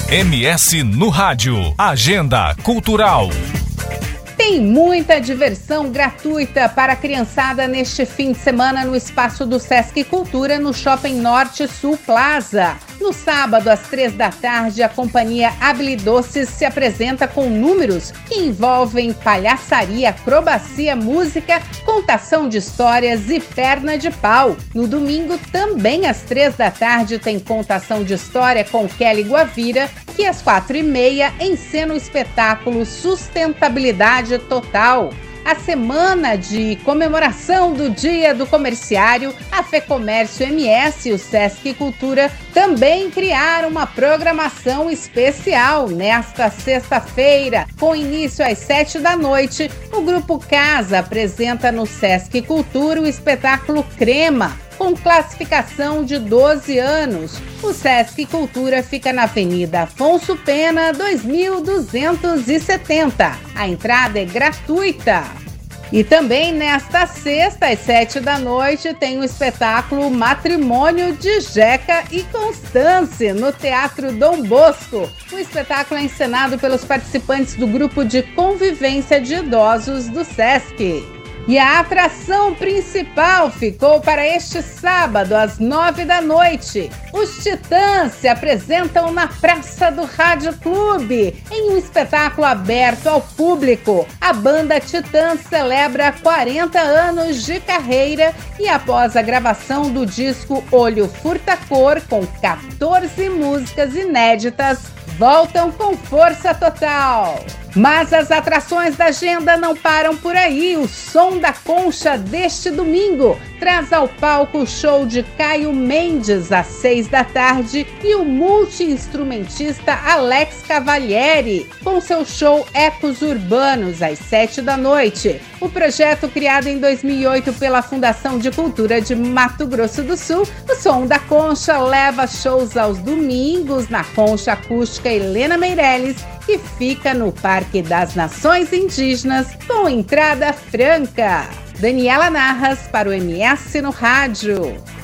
MS no Rádio. Agenda Cultural. Tem muita diversão gratuita para a criançada neste fim de semana no espaço do Sesc Cultura, no Shopping Norte Sul Plaza. No sábado, às 15h, a companhia Habilidoces se apresenta com números que envolvem palhaçaria, acrobacia, música, contação de histórias e perna de pau. No domingo, também às 15h, tem contação de história com Kelly Guavira, que às 16h encena o espetáculo Sustentabilidade Total. A semana de comemoração do Dia do Comerciário, a FEComércio MS e o Sesc Cultura também criaram uma programação especial nesta sexta-feira. Com início às 19h, o Grupo Casa apresenta no Sesc Cultura o espetáculo Crema, com classificação de 12 anos. O Sesc Cultura fica na Avenida Afonso Pena, 2270. A entrada é gratuita. E também nesta sexta, às 19h, tem o espetáculo Matrimônio de Jeca e Constance, no Teatro Dom Bosco. O espetáculo é encenado pelos participantes do grupo de convivência de idosos do Sesc. E a atração principal ficou para este sábado, às 21h. Os Titãs se apresentam na Praça do Rádio Clube, em um espetáculo aberto ao público. A banda Titãs celebra 40 anos de carreira e, após a gravação do disco Olho Furta-Cor, com 14 músicas inéditas, voltam com força total. Mas as atrações da agenda não param por aí. O Som da Concha deste domingo traz ao palco o show de Caio Mendes às 18h e o multi-instrumentista Alex Cavalieri com seu show Ecos Urbanos às 19h. O projeto, criado em 2008 pela Fundação de Cultura de Mato Grosso do Sul, o Som da Concha leva shows aos domingos na Concha Acústica Helena Meirelles, que fica no Parque das Nações Indígenas, com entrada franca. Daniela Narras para o MS no Rádio.